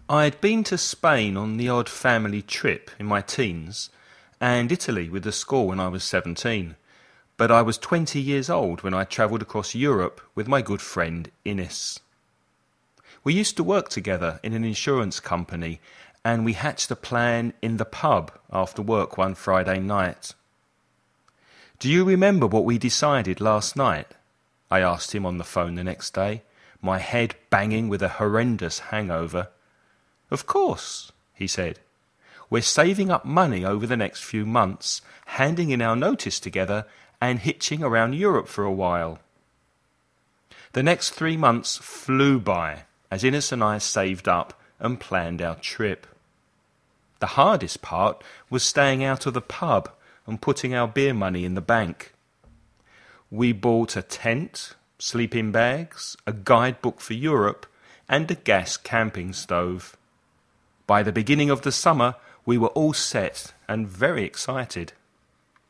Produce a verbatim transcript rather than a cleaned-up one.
I'd been to Spain on the odd family trip in my teens, and Italy with the school when I was seventeen. But I was twenty years old when I travelled across Europe with my good friend Ines. We used to work together in an insurance company, and we hatched a plan in the pub after work one Friday night. "Do you remember what we decided last night?" I asked him on the phone the next day, my head banging with a horrendous hangover. "Of course," he said. "We're saving up money over the next few months, handing in our notice together, and hitching around Europe for a while." The next three months flew by as Ines and I saved up and planned our trip. The hardest part was staying out of the pub and putting our beer money in the bank. We bought a tent, sleeping bags, a guidebook for Europe, and a gas camping stove. By the beginning of the summer, we were all set and very excited.